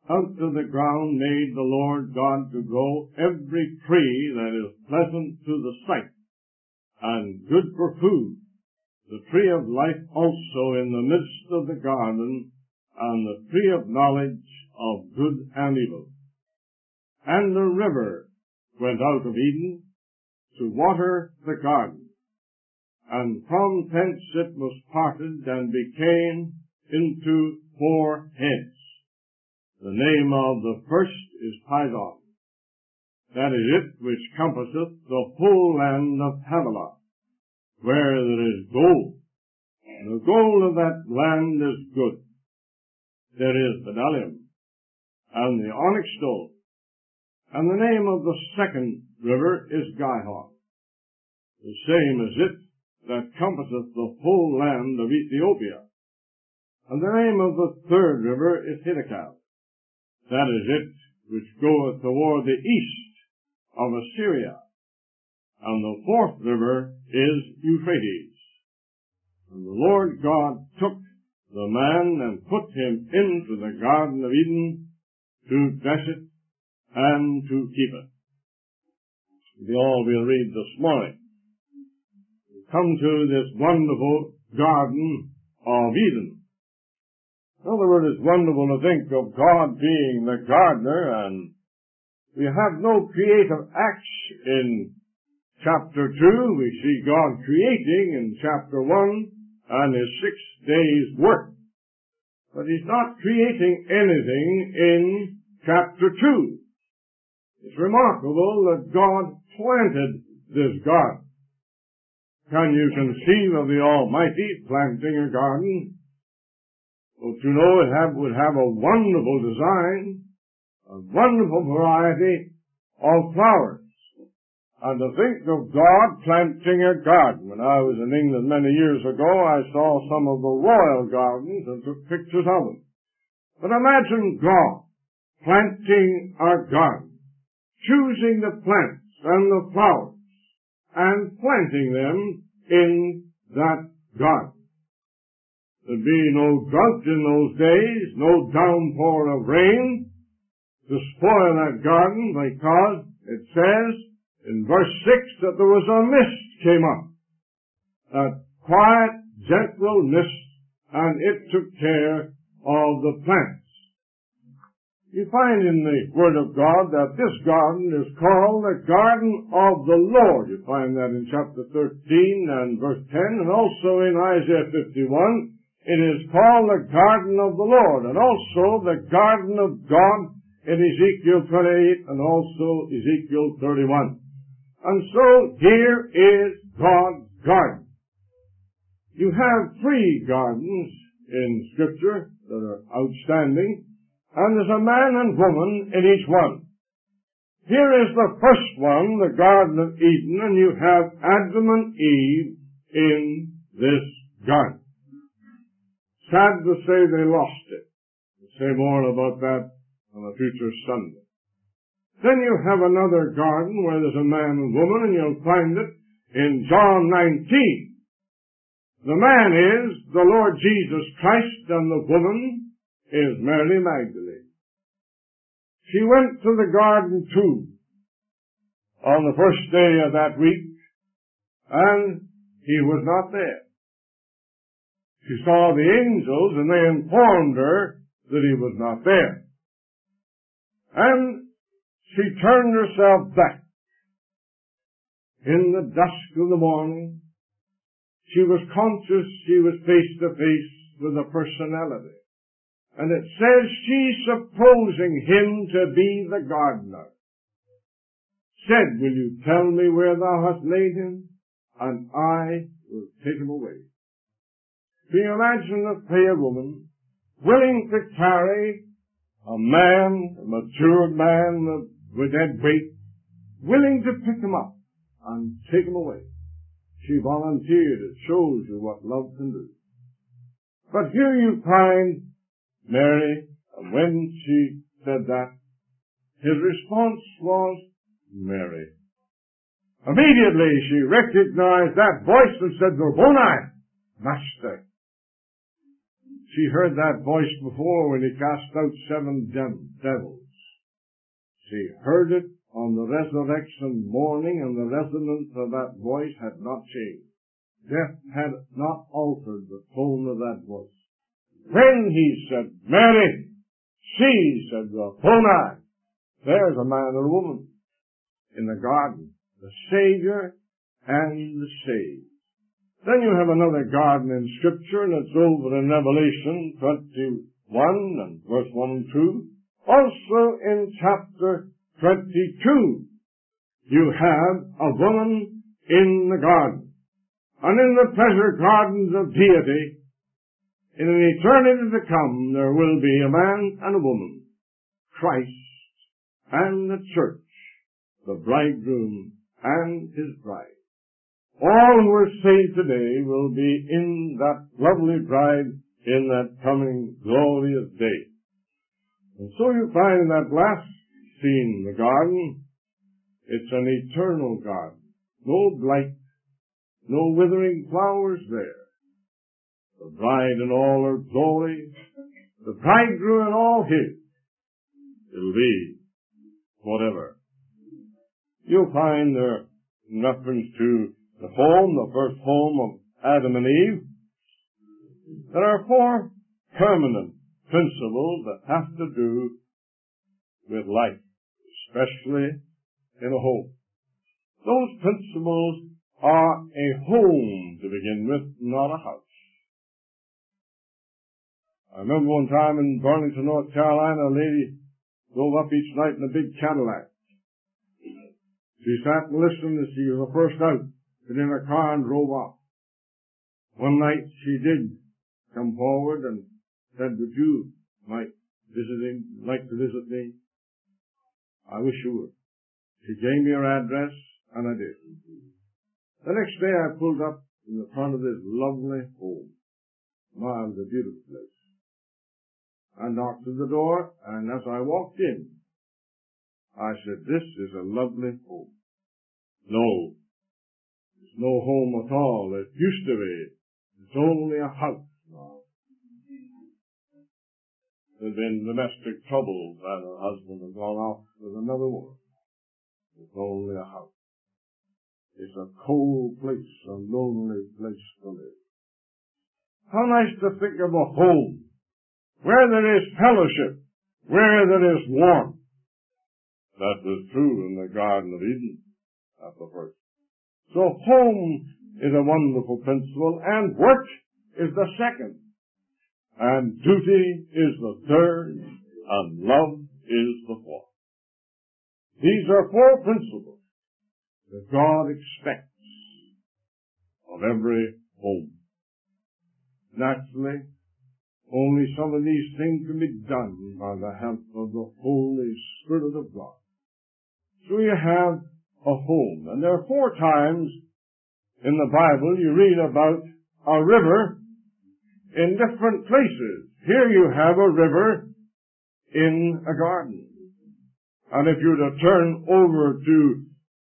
out of the ground made the Lord God to grow every tree that is pleasant to the sight, and good for food, the tree of life also in the midst of the garden, and the tree of knowledge of good and evil. And the river went out of Eden to water the garden, and from thence it was parted and became into 4 heads. The name of the first is Pison. That is it which compasseth the whole land of Havilah, where there is gold. The gold of that land is good. There is bdellium, and the onyx stone. And the name of the second river is Gihon. The same is it that compasseth the whole land of Ethiopia. And the name of the third river is Hiddekel. That is it which goeth toward the east of Assyria. And the fourth river is Euphrates. And the Lord God took the man and put him into the Garden of Eden to dress it and to keep it. The all we'll read this morning. We come to this wonderful Garden of Eden. In other words, it's wonderful to think of God being the gardener, and we have no creative acts in chapter 2. We see God creating in chapter 1 and his 6 days' work. But he's not creating anything in chapter 2. It's remarkable that God planted this garden. Can you conceive of the Almighty planting a garden? Well, you know, it would have a wonderful design, a wonderful variety of flowers. And to think of God planting a garden. When I was in England many years ago, I saw some of the royal gardens and took pictures of them. But imagine God planting a garden, choosing the plants and the flowers, and planting them in that garden. There'd be no drought in those days, no downpour of rain to spoil that garden, because it says in verse 6 that there was a mist came up, a quiet, gentle mist, and it took care of the plants. You find in the Word of God that this garden is called the Garden of the Lord. You find that in chapter 13 and verse 10, and also in Isaiah 51, it is called the Garden of the Lord, and also the Garden of God in Ezekiel 28 and also Ezekiel 31. And so here is God's garden. You have 3 gardens in Scripture that are outstanding, and there's a man and woman in each one. Here is the first one, the Garden of Eden, and you have Adam and Eve in this garden. Sad to say they lost it. We'll say more about that on a future Sunday. Then you have another garden where there's a man and woman, and you'll find it in John 19. The man is the Lord Jesus Christ, and the woman is Mary Magdalene. She went to the garden too on the first day of that week, and he was not there. She saw the angels, and they informed her that he was not there. And she turned herself back. In the dusk of the morning, she was conscious she was face to face with a personality. And it says she, supposing him to be the gardener, said, "Will you tell me where thou hast laid him? And I will take him away." Can you imagine a fair woman willing to carry a man, a matured man with dead weight, willing to pick him up and take him away? She volunteered. It shows you what love can do. But here you find Mary, and when she said that, his response was, "Mary." Immediately she recognized that voice and said, "Rabboni," Master. She heard that voice before when he cast out 7 devils. She heard it on the resurrection morning, and the resonance of that voice had not changed. Death had not altered the tone of that voice. When he said, Mary, she said, Rabboni, there's a man or a woman in the garden, the Savior and the saved. Then you have another garden in Scripture, and it's over in Revelation 21 and verse 1 and 2. Also in chapter 22, you have a woman in the garden. And in the pleasure gardens of deity, in an eternity to come, there will be a man and a woman, Christ and the church, the bridegroom and his bride. All who are saved today will be in that lovely bride in that coming glorious day. And so you find in that last scene, the garden, it's an eternal garden. No blight, no withering flowers there. The bride in all her glory, the bridegroom in all his. It'll be whatever. You'll find there, in reference to the home, the first home of Adam and Eve, there are 4 permanent principles that have to do with life, especially in a home. Those principles are a home to begin with, not a house. I remember one time in Burlington, North Carolina, a lady drove up each night in a big Cadillac. She sat and listened as she was the first out, got in her car and drove off. One night she did come forward and said, would you like to visit me? I wish you would. She gave me her address, and I did. The next day I pulled up in the front of this lovely home. My, it was a beautiful place. I knocked at the door, and as I walked in, I said, this is a lovely home. No, it's no home at all. It used to be. It's only a house now. There'd been domestic troubles, and her husband had gone off with another woman. It's only a house. It's a cold place, a lonely place to live. How nice to think of a home where there is fellowship, where there is warmth. That was true in the Garden of Eden at the first. So home is a wonderful principle, and work is the second, and duty is the third, and love is the fourth. These are 4 principles that God expects of every home. Naturally, only some of these things can be done by the help of the Holy Spirit of God. So you have a home, and there are 4 times in the Bible you read about a river in different places. Here you have a river in a garden. And if you were to turn over to,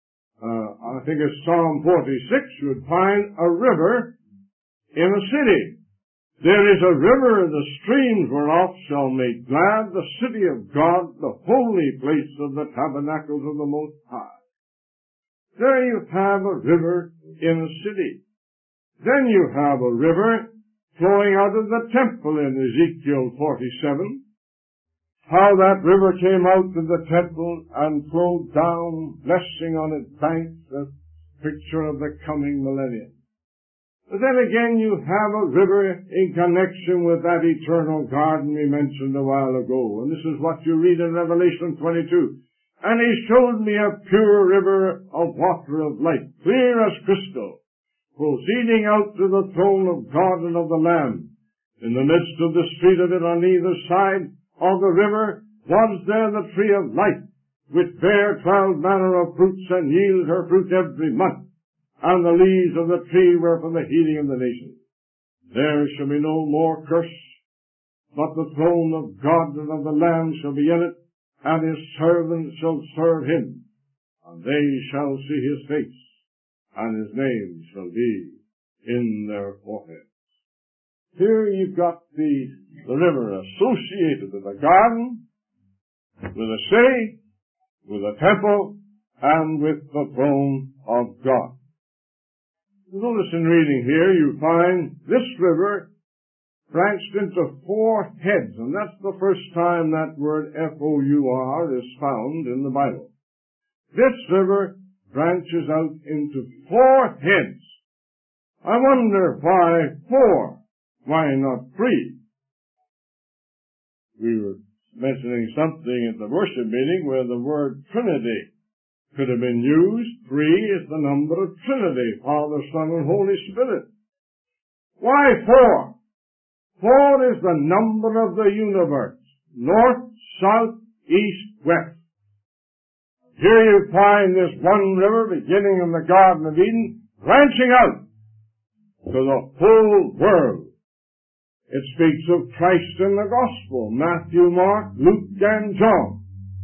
I think it's Psalm 46, you would find a river in a city. There is a river, the streams whereof shall make glad the city of God, the holy place of the tabernacles of the Most High. There you have a river in a city. Then you have a river flowing out of the temple in Ezekiel 47. How that river came out of the temple and flowed down, blessing on its banks, a picture of the coming millennium. But then again you have a river in connection with that eternal garden we mentioned a while ago. And this is what you read in Revelation 22. And he showed me a pure river of water of life, clear as crystal, proceeding out to the throne of God and of the Lamb. In the midst of the street of it on either side of the river was there the tree of life, which bare 12 manner of fruits and yielded her fruit every month. And the leaves of the tree were for the healing of the nations. There shall be no more curse, but the throne of God and of the Lamb shall be in it, and his servants shall serve him, and they shall see his face, and his name shall be in their foreheads. Here you've got the river associated with a garden, with a city, with a temple, and with the throne of God. Notice in reading here you find this river branched into 4 heads, and that's the first time that word F-O-U-R is found in the Bible. This river branches out into 4 heads. I wonder why 4? Why not 3? We were mentioning something at the worship meeting where the word Trinity could have been used. 3 is the number of Trinity, Father, Son, and Holy Spirit. Why 4? 4 is the number of the universe. North, south, east, west. Here you find this one river beginning in the Garden of Eden, branching out to the whole world. It speaks of Christ in the Gospel, Matthew, Mark, Luke, and John.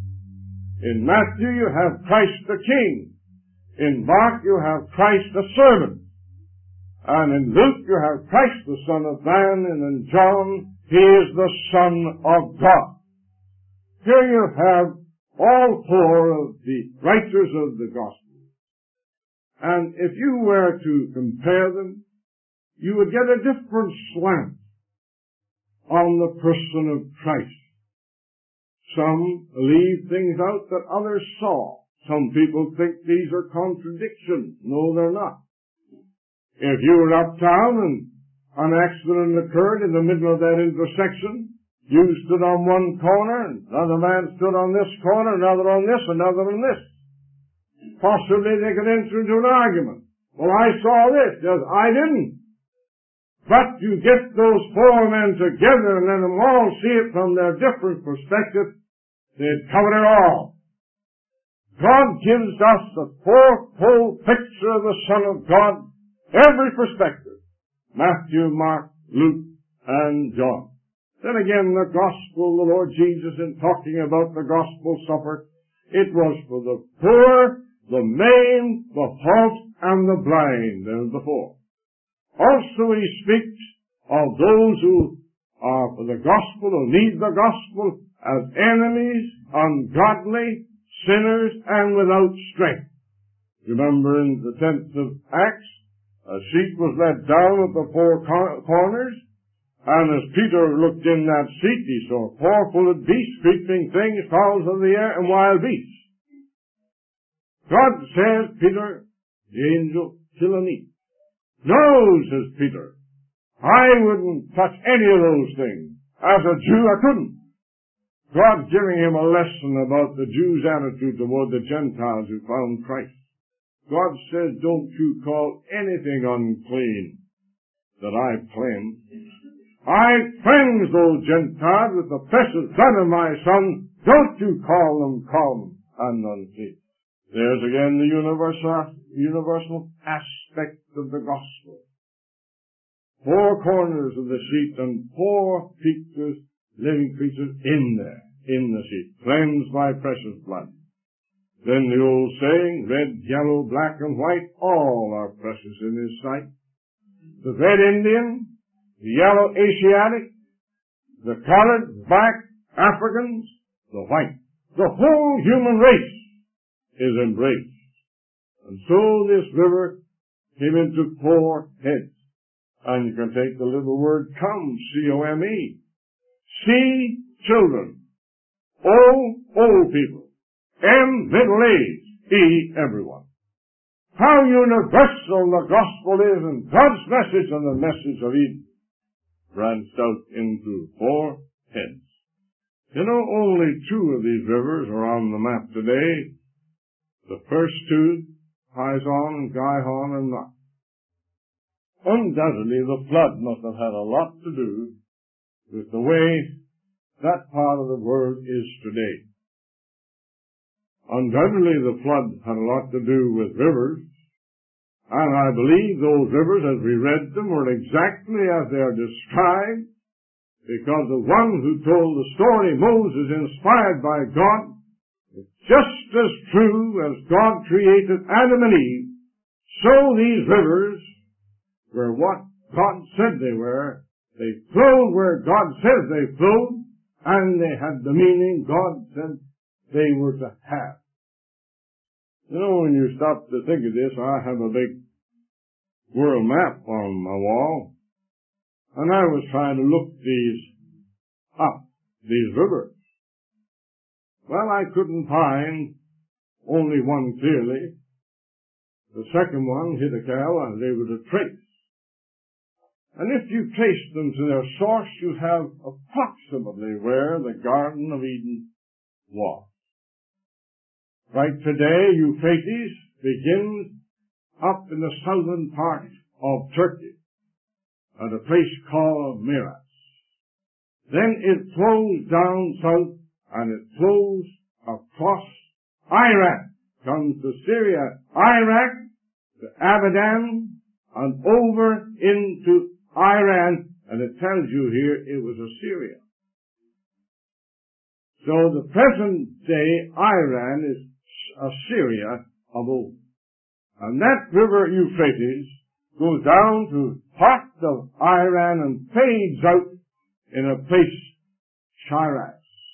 In Matthew you have Christ the King. In Mark you have Christ the servant. And in Luke you have Christ the Son of Man, and in John he is the Son of God. Here you have all 4 of the writers of the Gospel. And if you were to compare them, you would get a different slant on the person of Christ. Some leave things out that others saw. Some people think these are contradictions. No, they're not. If you were uptown and an accident occurred in the middle of that intersection, you stood on one corner, and another man stood on this corner, another on this, another on this. Possibly they could enter into an argument. Well, I saw this. Yes, I didn't. But you get those 4 men together and let them all see it from their different perspectives, they'd cover it all. God gives us the 4-fold picture of the Son of God, every perspective. Matthew, Mark, Luke, and John. Then again, the Gospel, the Lord Jesus, in talking about the Gospel supper, it was for the poor, the maimed, the halt, and the blind, as before. Also he speaks of those who are for the gospel, who need the gospel, as enemies, ungodly, sinners, and without strength. Remember in the 10th of Acts, a sheet was let down at the 4 corners, and as Peter looked in that seat, he saw 4-footed beasts, creeping things, fowls of the air, and wild beasts. God says, Peter, the angel, kill and eat. No, says Peter, I wouldn't touch any of those things. As a Jew, I couldn't. God's giving him a lesson about the Jews' attitude toward the Gentiles who found Christ. God says, don't you call anything unclean that I cleanse. I cleanse those Gentiles with the precious blood of my Son. Don't you call them common and unclean. There's again the universal aspect of the gospel. 4 corners of the sheet and 4 creatures, living creatures in there, in the sheet, cleansed by precious blood. Then the old saying, red, yellow, black, and white, all are precious in his sight. The red Indian, the yellow Asiatic, the colored, black Africans, the white. The whole human race is embraced. And so this river came into 4 heads. And you can take the little word come, C-O-M-E. C, children. O, old people. M, middle age. E, everyone. How universal the gospel is, and God's message and the message of Eden branched out into 4 heads. You know, only 2 of these rivers are on the map today. The first 2, Pison, Gihon, and Knox. Undoubtedly, the flood must have had a lot to do with the way that part of the world is today. Undoubtedly, the flood had a lot to do with rivers, and I believe those rivers, as we read them, were exactly as they are described, because the one who told the story, Moses, inspired by God, is just as true as God created Adam and Eve, so these rivers were what God said they were They flowed where God says they flowed, and they had the meaning God said they were to have. You know, when you stop to think of this, I have a big world map on my wall, and I was trying to look these rivers. Well, I couldn't find only one clearly. The second one, Hiddekel, and they were to trace. And if you trace them to their source, you have approximately where the Garden of Eden was. Right today, Euphrates begins up in the southern part of Turkey at a place called Miras. Then it flows down south and it flows across Iraq, comes to Syria, Iraq, to Abadan, and over into Iran, and it tells you here it was Assyria. So the present day Iran is Assyria of old. And that river Euphrates goes down to part of Iran and fades out in a place, Shiraz,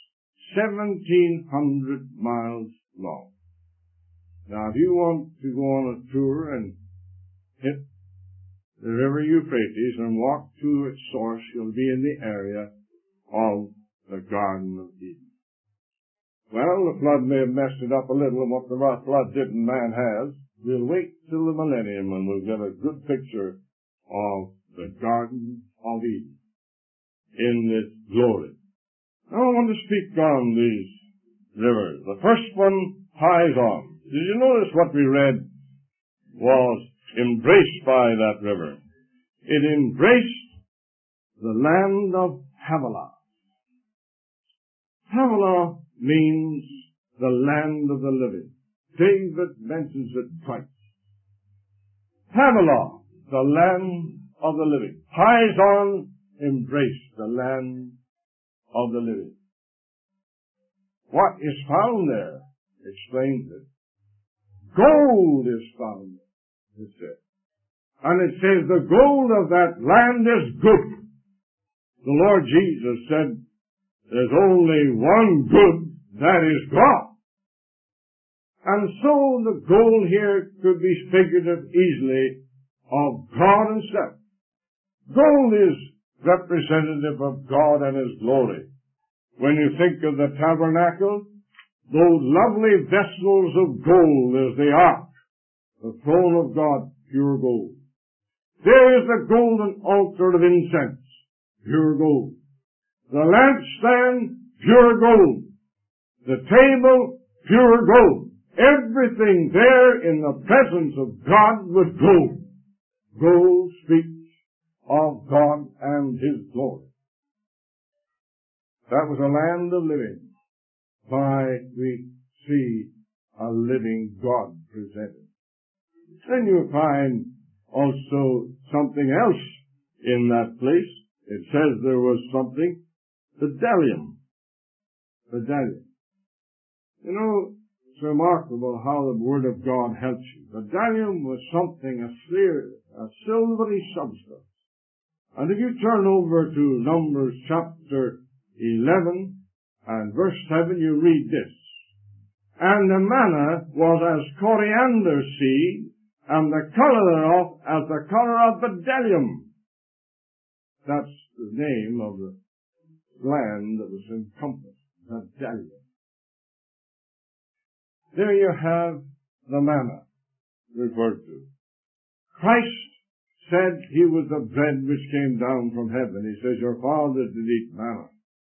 1,700 miles long. Now, if you want to go on a tour and hit the river Euphrates and walk to its source, you'll be in the area of the Garden of Eden. Well, the flood may have messed it up a little, and what the flood did and man has. We'll wait till the millennium and we'll get a good picture of the Garden of Eden in its glory. Now I want to speak on these rivers. The first one, Pison. Did you notice what we read was embraced by that river? It embraced the land of Havilah. Havilah means the land of the living. David mentions it twice. Havilah, the land of the living. Pison embraced the land of the living. What is found there explains it. Gold is found there, it says. And it says the gold of that land is good. The Lord Jesus said, there's only one good, that is God. And so the gold here could be figurative easily of God himself. Gold is representative of God and his glory. When you think of the tabernacle, those lovely vessels of gold is the ark, the throne of God, pure gold. There is the golden altar of incense, pure gold. The lampstand, pure gold. The table, pure gold. Everything there in the presence of God was gold. Gold speaks of God and his glory. That was a land of living. We see a living God presented. Then you find also something else in that place. It says there was something, bdellium. Bdellium. You know, it's remarkable how the Word of God helps you. Bdellium was something, a silvery substance. And if you turn over to Numbers chapter 11 and verse 7, you read this. And the manna was as coriander seed, and the color thereof as the color of bdellium. That's the name of the land that was encompassed, bdellium. There you have the manna referred to. Christ said he was the bread which came down from heaven. He says, your fathers did eat manna.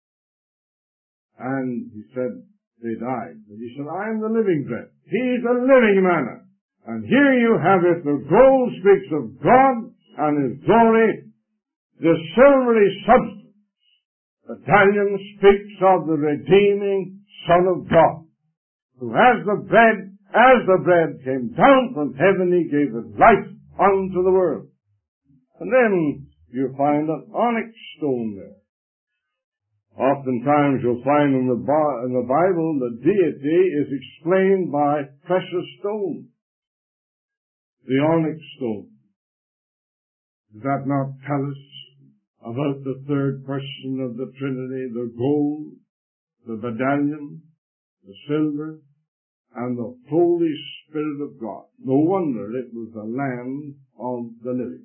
And he said, they died. But he said, I am the living bread. He's the living manna. And here you have it. The gold speaks of God and his glory. The silvery substance, bdellium, speaks of the redeeming Son of God, who as the bread came down from heaven, he gave it life unto the world. And then you find an onyx stone there. Oftentimes you'll find in the Bible the deity is explained by precious stones. The onyx stone. Does that not tell us about the third person of the Trinity, the gold, the bdellium, the silver, and the Holy Spirit of God. No wonder it was the Lamb of the living.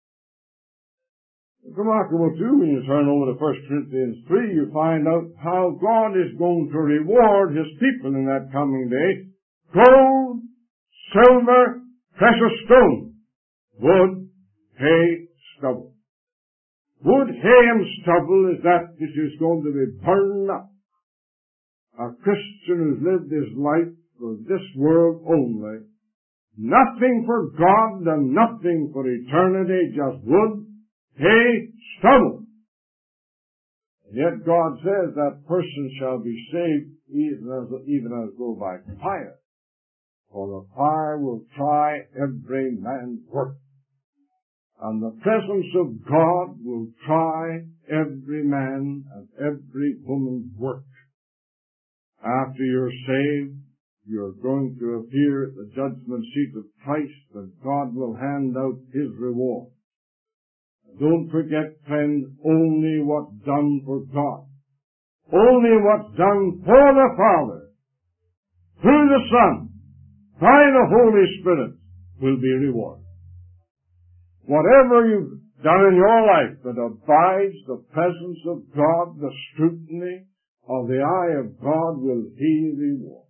It's remarkable, too, when you turn over to 1 Corinthians 3, you find out how God is going to reward His people in that coming day. Gold, silver, precious stone, wood, hay, stubble. Wood, hay, and stubble is that which is going to be burned up. A Christian who's lived his life for this world only, nothing for God and nothing for eternity, just wood, hay, stubble. And yet God says that person shall be saved even as though by fire. For the fire will try every man's work. And the presence of God will try every man and every woman's work. After you're saved, you're going to appear at the judgment seat of Christ, and God will hand out His reward. Don't forget, friends, only what's done for God, only what's done for the Father, through the Son, by the Holy Spirit, will be rewarded. Whatever you've done in your life that abides the presence of God, the scrutiny of the eye of God, will He reward.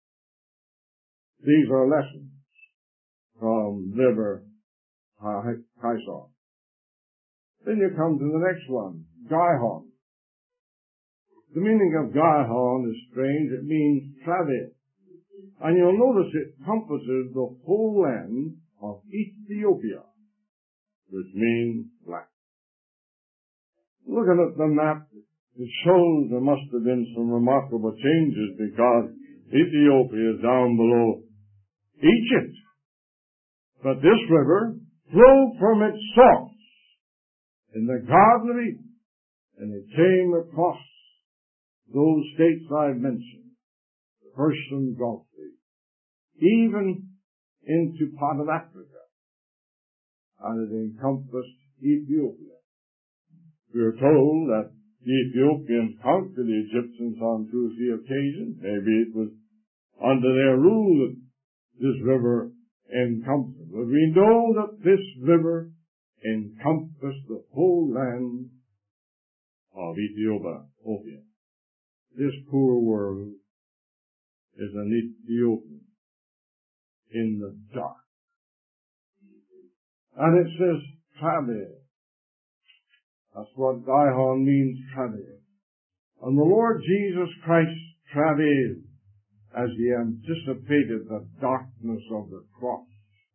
These are lessons from Liber Caesar. Then you come to the next one, Gihon. The meaning of Gihon is strange. It means travel. And you'll notice it encompasses the whole land of Ethiopia, which means black. Looking at the map, it shows there must have been some remarkable changes, because Ethiopia is down below Egypt. But this river flowed from its source in the Garden of Eden, and it came across those states I've mentioned, the Persian Gulf, even into part of Africa, and it encompassed Ethiopia. We are told that the Ethiopians conquered the Egyptians on 2 or 3 occasions. Maybe it was under their rule that this river encompassed. But we know that this river encompassed the whole land of Ethiopia. This poor world is an Ethiopian in the dark. And it says travel. That's what Gihon means, travel. And the Lord Jesus Christ travelled as He anticipated the darkness of the cross.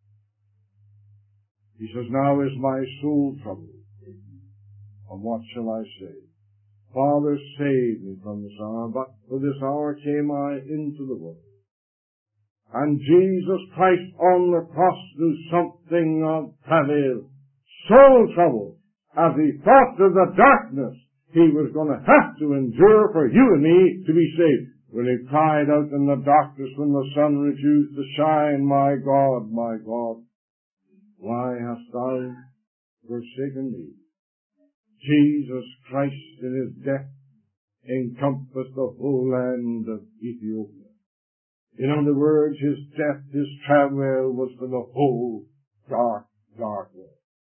He says, now is my soul troubled. And what shall I say? Father, save me from this hour. But for this hour came I into the world. And Jesus Christ on the cross knew something of travail, soul trouble, as He thought of the darkness He was going to have to endure for you and me to be saved. When He cried out in the darkness when the sun refused to shine, my God, why hast thou forsaken me? Jesus Christ in His death encompassed the whole land of Ethiopia. In other words, His death, His travail was for the whole dark world.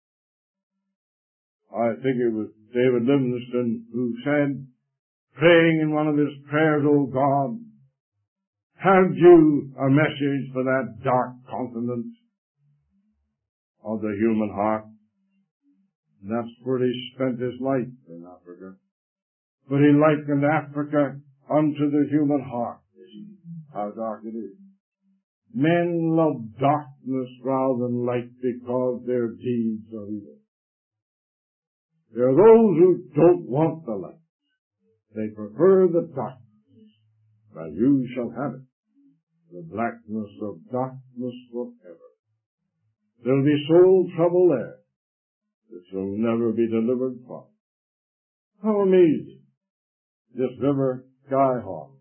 I think it was David Livingstone who said, praying in one of his prayers, O God, have you a message for that dark continent of the human heart? And that's where he spent his life, in Africa. But he likened Africa unto the human heart. How dark it is. Men love darkness rather than light because their deeds are evil. There are those who don't want the light. They prefer the darkness. But you shall have it. The blackness of darkness forever. There'll be soul trouble there that shall never be delivered from. How amazing. This river, Gihon.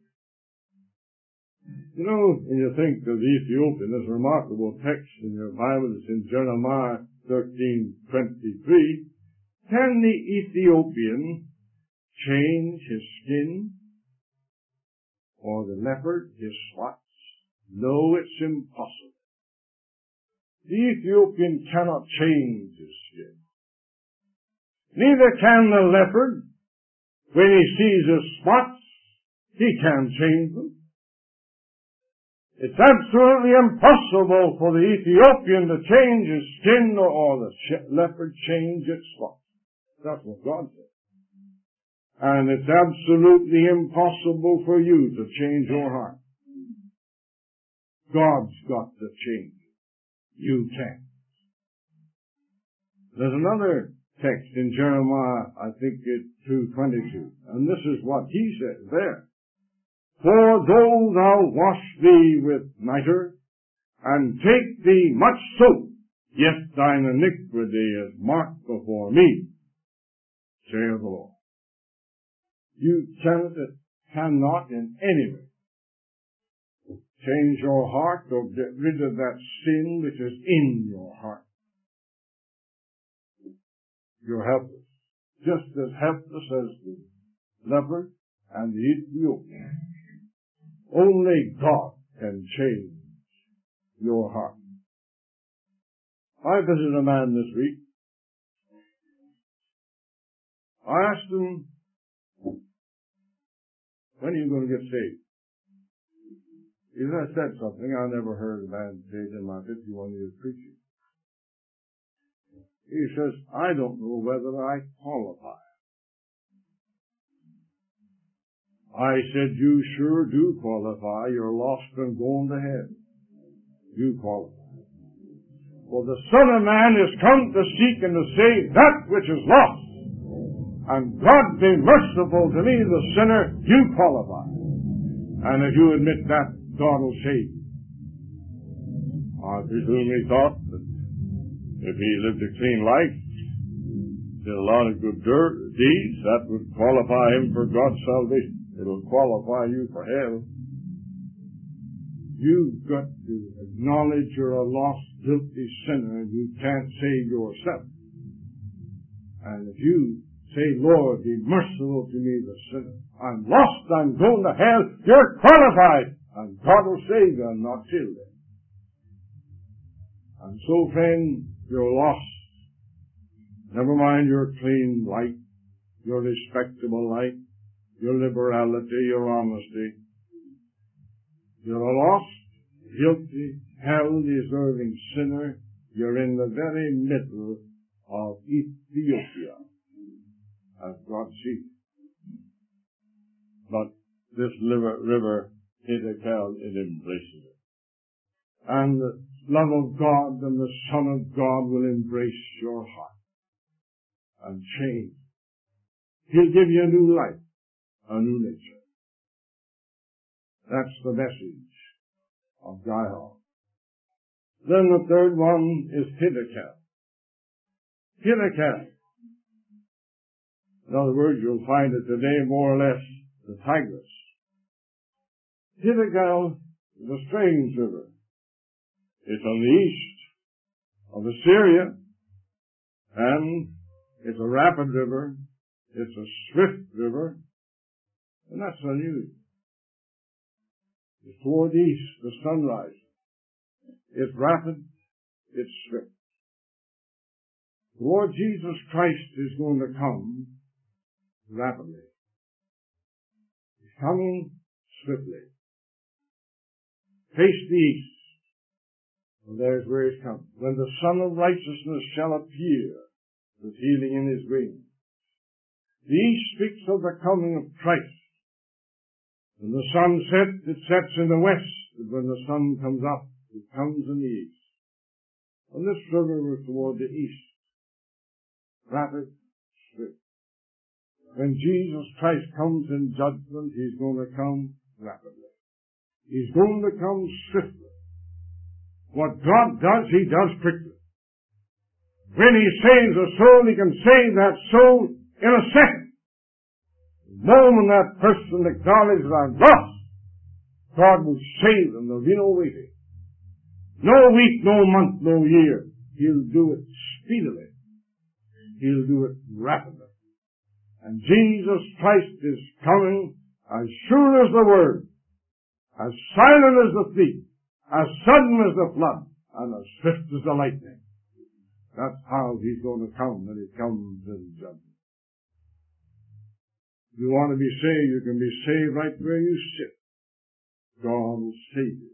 You know, when you think of the Ethiopian, this remarkable text in your Bible, it's in Jeremiah 13:23. Can the Ethiopian change his skin? Or the leopard his spots? No, it's impossible. The Ethiopian cannot change his skin. Neither can the leopard. When he sees his spots, he can't change them. It's absolutely impossible for the Ethiopian to change his skin or the leopard change its spots. That's what God said. And it's absolutely impossible for you to change your heart. God's got to change it. You can't. There's another text in Jeremiah, I think it's 2:22, and this is what he says there. For though thou wash thee with nitre, and take thee much soap, yet thine iniquity is marked before me, saith the Lord. You cannot in any way change your heart or get rid of that sin which is in your heart. You're helpless. Just as helpless as the leopard and the Ethiopian. Only God can change your heart. I visited a man this week. I asked him, when are you going to get saved? He said something I never heard a man say in my 51 years preaching. He says, I don't know whether I qualify. I said, you sure do qualify. You're lost and going to hell. You qualify. For the Son of Man is come to seek and to save that which is lost. And God be merciful to me, the sinner, you qualify. And if you admit that, God will save you. I presume he thought that if he lived a clean life, did a lot of good deeds, that would qualify him for God's salvation. It'll qualify you for hell. You've got to acknowledge you're a lost, guilty sinner and you can't save yourself. And if you say, Lord, be merciful to me, the sinner. I'm lost, I'm going to hell, you're qualified. And God will save you and not kill them. And so, friend, you're lost. Never mind your clean life, your respectable life, your liberality, your honesty. You're a lost, guilty, hell-deserving sinner. You're in the very middle of Ethiopia, as God sees. But this river, Hiddekel, it embraces it. And the love of God and the Son of God will embrace your heart and change. He'll give you a new life, a new nature. That's the message of Gihon. Then the third one is Hiddekel. Hiddekel. In other words, you'll find it today more or less the Tigris. Hiddekel is a strange river. It's on the east of Assyria, and it's a rapid river, it's a swift river, and that's unusual. It's toward the east, the sun rises. It's rapid, it's swift. The Lord Jesus Christ is going to come rapidly. He's coming swiftly. Face the east. And there's where he's coming. When the Son of Righteousness shall appear with healing in his wings. The east speaks of the coming of Christ. When the sun sets, it sets in the west. But when the sun comes up, it comes in the east. And this river was toward the east. Rapid, swift. When Jesus Christ comes in judgment, he's going to come rapidly. He's going to come swiftly. What God does, he does quickly. When he saves a soul, he can save that soul in a second. The moment that person acknowledges I'm lost, God will save them. There'll be no waiting. No week, no month, no year. He'll do it speedily. He'll do it rapidly. And Jesus Christ is coming as sure as the word, as silent as the thief, as sudden as the flood, and as swift as the lightning. That's how He's going to come when He comes in judgment. If you want to be saved, you can be saved right where you sit. God will save you.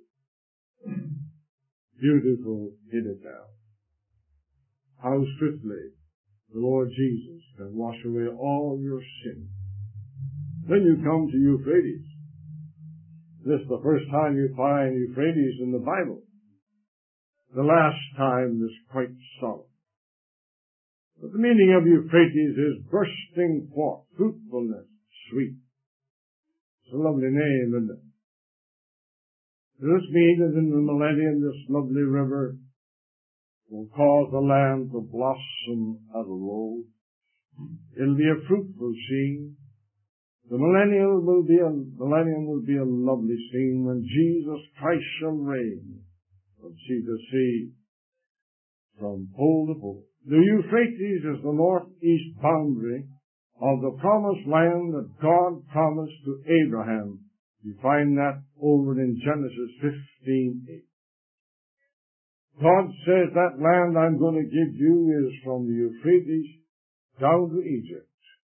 Beautiful hit it down. How swiftly the Lord Jesus can wash away all your sins. Then you come to Euphrates. This is the first time you find Euphrates in the Bible. The last time is quite solemn. But the meaning of Euphrates is bursting forth, fruitfulness, sweet. It's a lovely name, isn't it? Does this mean that in the millennium this lovely river will cause the land to blossom as a rose? It'll be a fruitful scene. The millennium will be a lovely scene when Jesus Christ shall reign from sea to sea, from pole to pole. The Euphrates is the northeast boundary of the promised land that God promised to Abraham. You find that over in Genesis 15:8. God says that land I'm going to give you is from the Euphrates down to Egypt.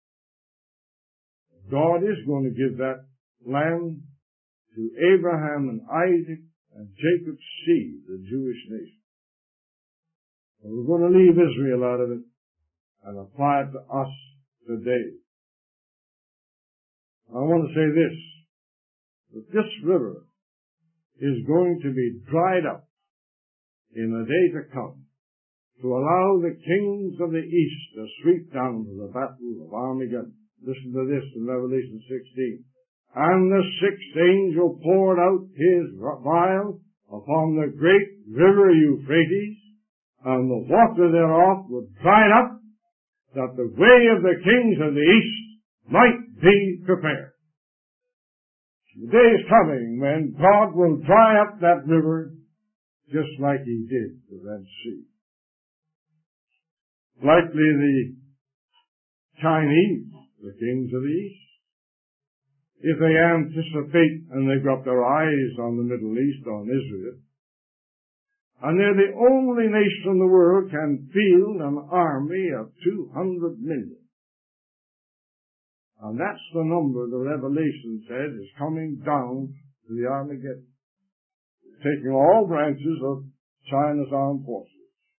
God is going to give that land to Abraham and Isaac and Jacob's seed, the Jewish nation. And we're going to leave Israel out of it and apply it to us today. I want to say this, that this river is going to be dried up in a day to come to allow the kings of the east to sweep down to the battle of Armageddon. Listen to this in Revelation 16. And the sixth angel poured out his vial upon the great river Euphrates, and the water thereof was dried up, that the way of the kings of the east might be prepared. The day is coming when God will dry up that river just like He did the Red Sea. Likely the Chinese, the kings of the East, if they anticipate and they've got their eyes on the Middle East, on Israel, and they're the only nation in the world can field an army of 200 million. And that's the number the Revelation said is coming down to the Armageddon, taking all branches of China's armed forces.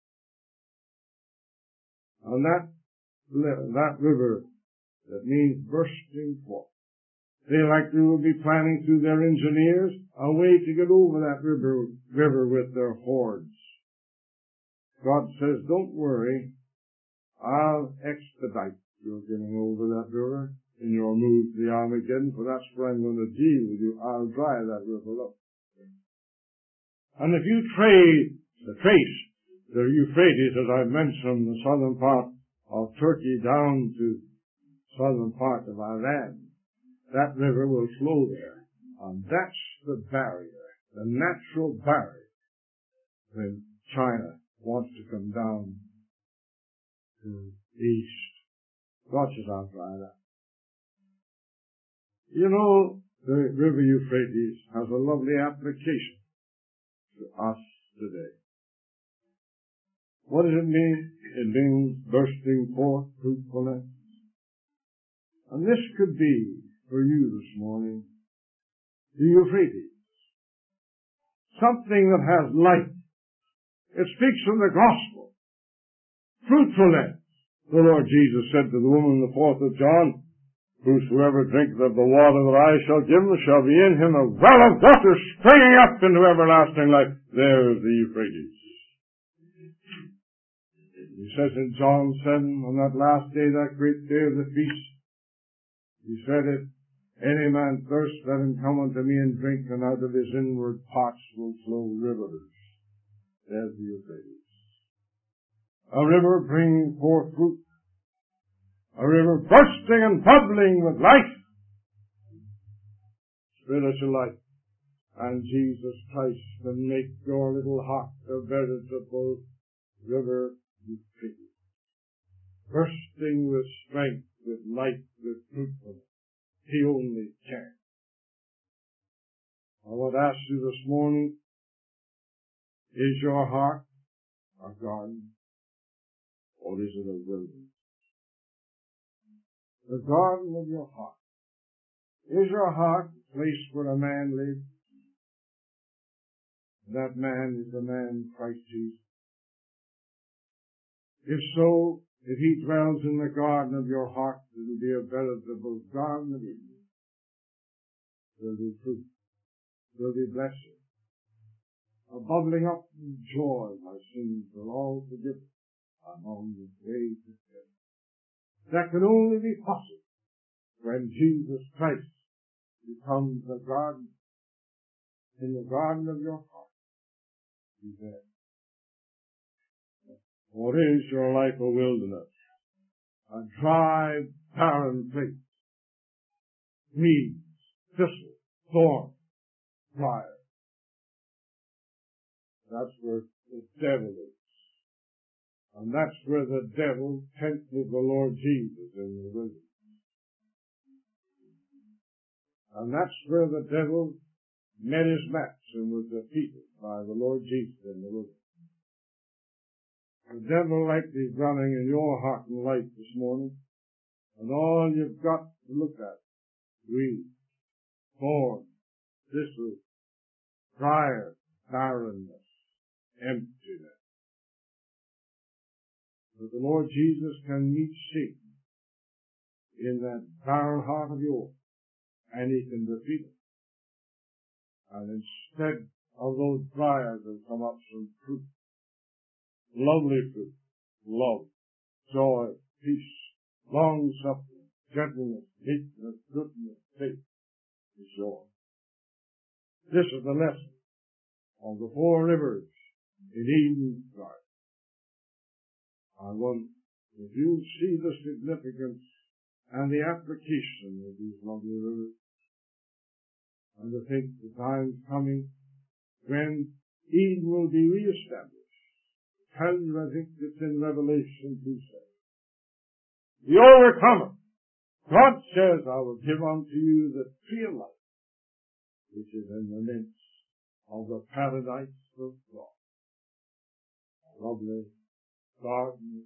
And that river, that means bursting forth. They likely will be planning through their engineers a way to get over that river with their hordes. God says, don't worry, I'll expedite your getting over that river in your move to the Armageddon, for that's where I'm going to deal with you. I'll dry that river up. And if you trace the Euphrates, as I've mentioned, the southern part of Turkey down to southern part of Iran, that river will flow there. And that's the barrier, the natural barrier, when China wants to come down to the east. God says, I'll dry that. You know, the river Euphrates has a lovely application to us today. What does it mean? It means bursting forth fruitfulness. And this could be, for you this morning, the Euphrates. Something that has life. It speaks from the gospel. Fruitfulness. The Lord Jesus said to the woman in the 4th of John, whosoever drinketh of the water that I shall give him shall be in him a well of water springing up into everlasting life. There is the Euphrates. He says in John 7, on that last day, that great day of the feast, He said, if any man thirst, let him come unto me and drink, and out of his inward parts will flow rivers. There's the Euphrates. A river bringing forth fruit. A river bursting and bubbling with life. Spiritual life. And Jesus Christ can make your little heart a veritable river Euphrates. bursting with strength, with life, with fruitfulness. He only can. I want to ask you this morning, is your heart a garden, or is it a wilderness? The garden of your heart. Is your heart the place where a man lives? That man is the man Christ Jesus. If so, if he dwells in the garden of your heart, it will be a veritable garden of Eden. There will be fruit. There will be blessing. A bubbling up in joy, my sins are all forgiven. I'm on the way to heaven. That can only be possible when Jesus Christ becomes a garden. In the garden of your heart, He's there. Or is your life a wilderness? A dry, barren place. Weeds, thistles, thorns, briar. That's where the devil is. And that's where the devil tempted the Lord Jesus in the wilderness. And that's where the devil met his match and was defeated by the Lord Jesus in the wilderness. The devil might be running in your heart and life this morning, and all you've got to look at, weeds, thorns, thistles, briar, barrenness, emptiness. But the Lord Jesus can meet Satan in that barren heart of yours, and He can defeat it. And instead of those briars will come up some fruit. Lovely fruit. Love, joy, peace, long-suffering, gentleness, meekness, goodness, faith is yours. This is the lesson of the 4 rivers in Eden's garden. I want, if you see the significance and the application of these lovely rivers, and to think the time's coming when Eden will be reestablished. Tell you, I think it's in Revelation 2:7. The overcomer. God says, I will give unto you the tree of life, which is in the midst of the paradise of God. A lovely garden.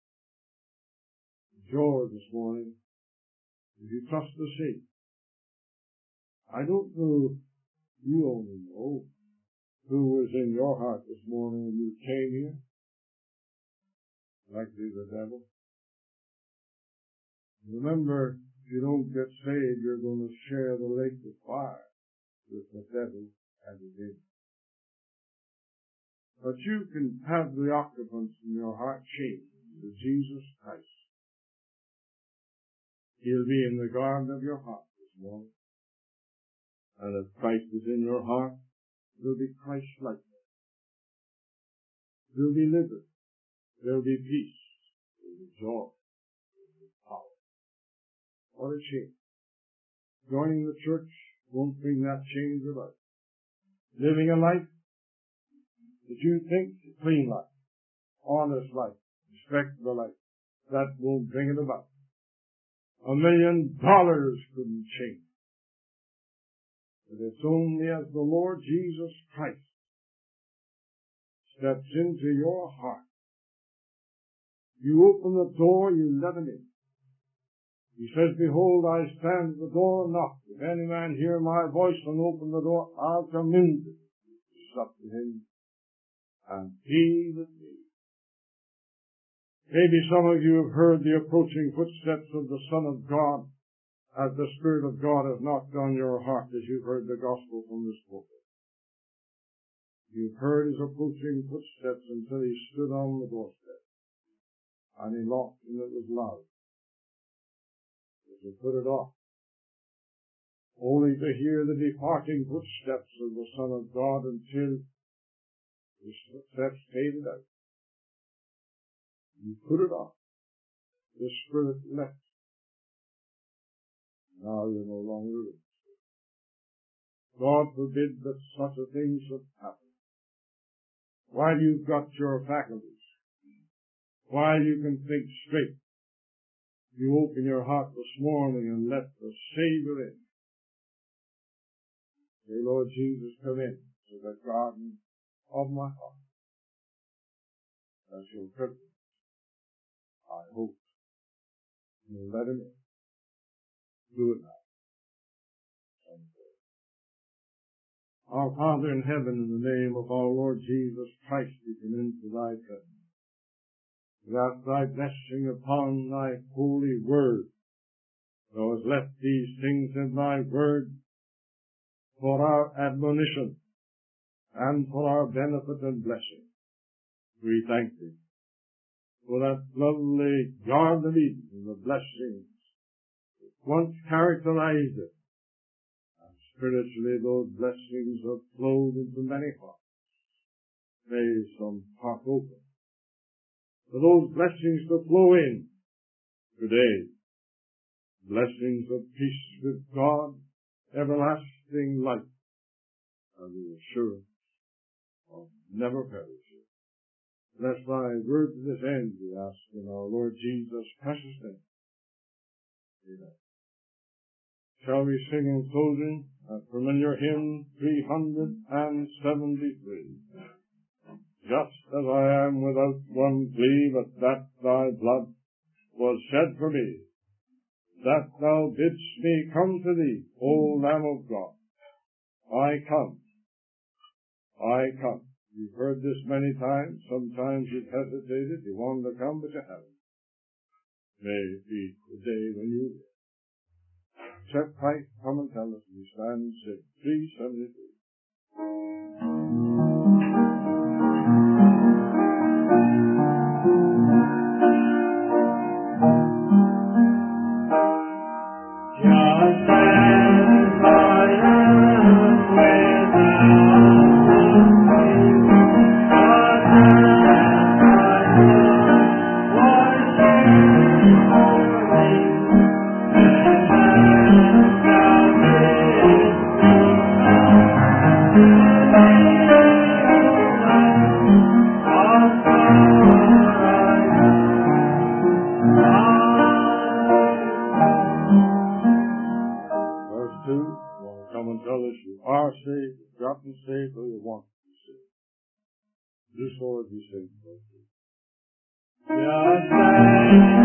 It's yours this morning, if you trust the Savior. I don't know, you only know who was in your heart this morning when you came here. Likely the devil. Remember, if you don't get saved, you're going to share the lake of fire with the devil and his angels. But you can have the occupants in your heart changed to Jesus Christ. He'll be in the garden of your heart this morning. And if Christ is in your heart, there'll be Christ-likeness. There'll be liberty. There'll be peace. There'll be joy. There'll be power. What a change. Joining the church won't bring that change about. Living a life that you think is a clean life, honest life, respectable life, that won't bring it about. $1 million couldn't change. But it's only as the Lord Jesus Christ steps into your heart. You open the door, you let him in. He says, behold, I stand at the door and knock. If any man hear my voice and open the door, I'll come in to sup with him and he with me. Maybe some of you have heard the approaching footsteps of the Son of God as the Spirit of God has knocked on your heart as you've heard the gospel from this pulpit. You've heard his approaching footsteps until he stood on the doorstep. And he knocked and it was loud. As he put it off, only to hear the departing footsteps of the Son of God until his footsteps faded out. You put it off. The Spirit left. Now you're no longer in. God forbid that such a thing should happen. While you've got your faculties, while you can think straight, you open your heart this morning and let the Savior in. Say, Lord Jesus, come in to the garden of my heart. That's your privilege. I hope you'll let him in. Do it now. Our Father in heaven, in the name of our Lord Jesus Christ, we come into thy presence. We ask thy blessing upon thy holy word. Thou hast left these things in thy word for our admonition and for our benefit and blessing. We thank thee for that lovely Garden of Eden and the blessings that once characterized it. And spiritually those blessings have flowed into many hearts. May some heart open for those blessings to flow in today. Blessings of peace with God, everlasting life, and the assurance of never perishing. Bless thy word to this end, we ask in our Lord Jesus' precious name. Amen. Shall we sing in closing that familiar hymn 373? Just as I am without one plea, but that thy blood was shed for me, that thou bidst me come to thee, O Lamb of God. I come. I come. You've heard this many times. Sometimes you've hesitated. You wanted to come, but you haven't. May it be the day when you will. Set Christ, come and tell us. We stand and sing 373. Just as I am saved or you want to be saved. Do so as you say. Just